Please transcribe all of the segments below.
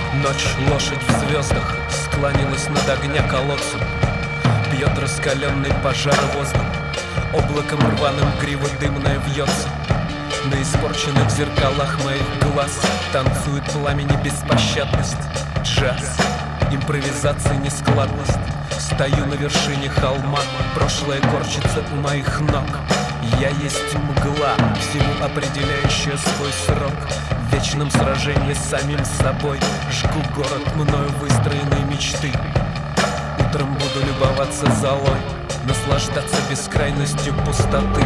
Ночь, лошадь в звездах склонилась над огня колодцем. Пьет раскаленный пожар воздух, облаком рваным криво дымное вьется. На испорченных зеркалах моих глаз танцует пламени беспощадность. Джаз, импровизация, нескладность. Стою на вершине холма, прошлое корчится у моих ног. Я есть мгла, всему определяющая свой срок. В вечном сражении с самим собой жгу город мною выстроенной мечты. Утром буду любоваться золой, наслаждаться бескрайностью пустоты.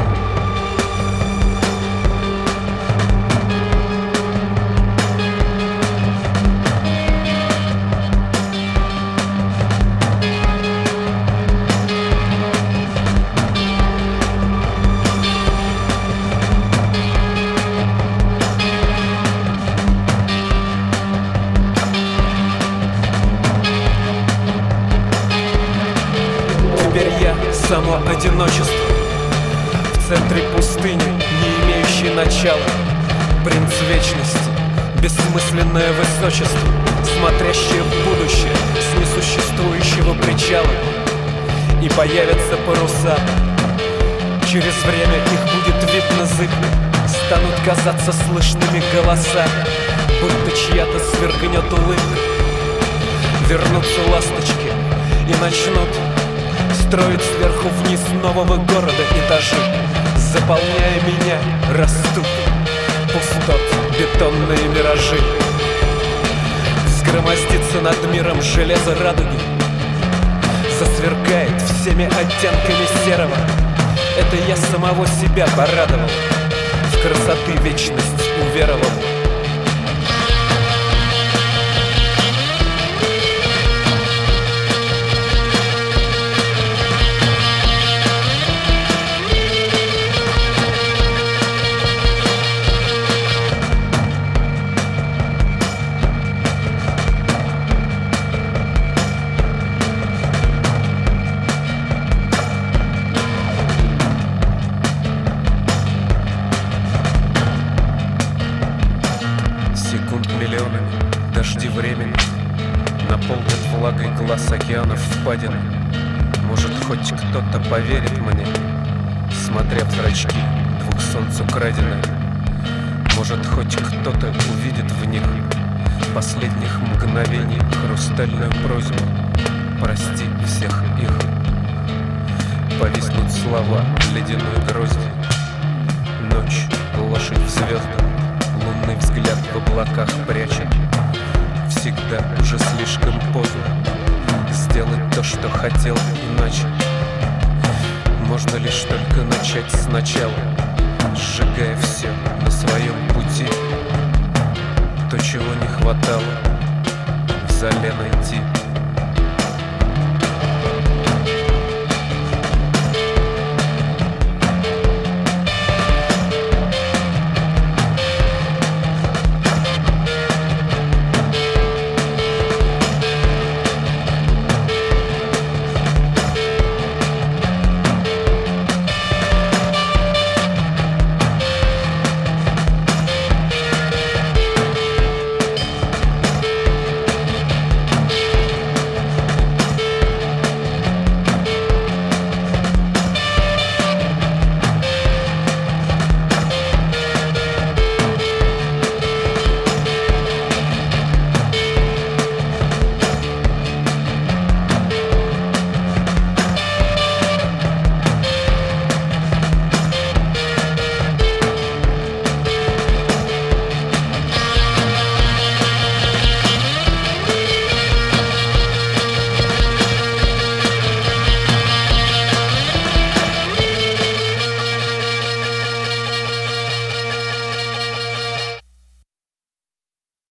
Теперь я само одиночество в центре пустыни, не имеющей начала. Принц вечности, бессмысленное высочество, смотрящее в будущее с несуществующего причала. И появятся паруса, через время их будет видно зыбно. Станут казаться слышными голоса, будто чья-то сверкнет улыбка. Вернутся ласточки и начнут строить сверху вниз нового города этажи. Заполняя меня, растут пустот, бетонные миражи. Взгромоздится над миром железо радуги, засверкает всеми оттенками серого. Это я самого себя порадовал, в красоты вечность уверовал. Миллионами дожди времени наполнят влагой глаз океанов впадины. Может, хоть кто-то поверит мне, смотря в зрачки двух солнц украденных. Может, хоть кто-то увидит в них последних мгновений хрустальную просьбу: прости всех их. Повиснут слова ледяной грозди. Ночь, лошадь в звездах, лунный взгляд в облаках прячет. Всегда уже слишком поздно сделать то, что хотел иначе. Можно лишь только начать сначала, сжигая все на своем пути. То, чего не хватало